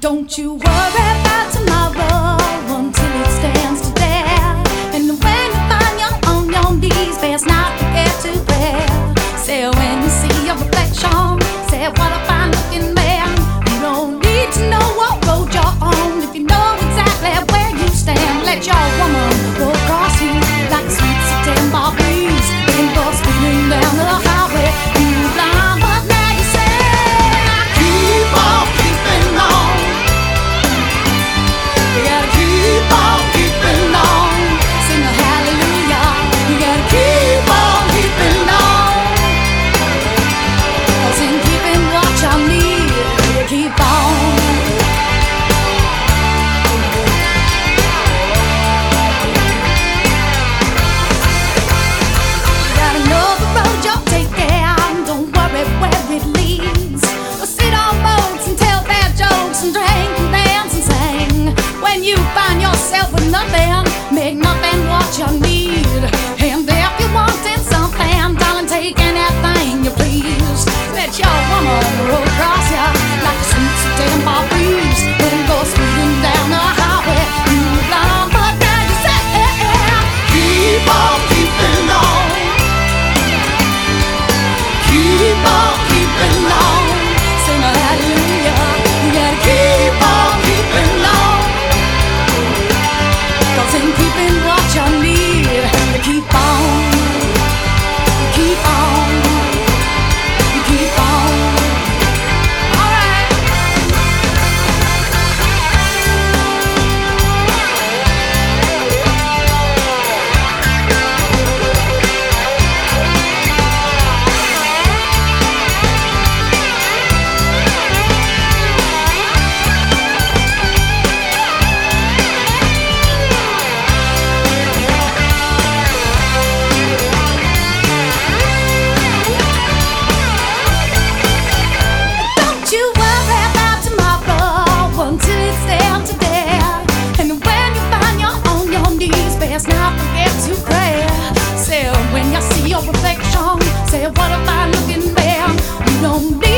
Don't you worry about tomorrow until it stands today. And when you find you're on your knees, best not forget to pray. Say when you see your reflection, say what a fine looking man. You don't need to know what road you're on if you know exactly where you stand. Let your woman go across you like a sweet September breeze. Wind goes speeding down the highway. You blind, but now you say, keep on keeping on. You gotta keep on keeping on. Sing a hallelujah. You gotta keep on keeping on. 'Cause in keeping what you need, you keep on. You gotta know the road you're taking. Don't worry where it leads. Or sit on boats and tell bad jokes and drink and dance and sing. When you find yourself with nothing, make nothing what you need. And if you wanted something, darling, take anything you please. Let your woman roll across you like a sweet September breeze. Then go speeding down the highway. You blind, but now you say, keep on keeping on. Keep on keeping on. Sing a hallelujah. You gotta keep on keeping on. 'Cause in keeping what you need, you keep on. You keep on. You keep on. All right. Don't you worry about tomorrow until it's there today. And when you find you're on your knees, best not forget to pray. Say when you see your reflection, say what a fine looking man. You don't need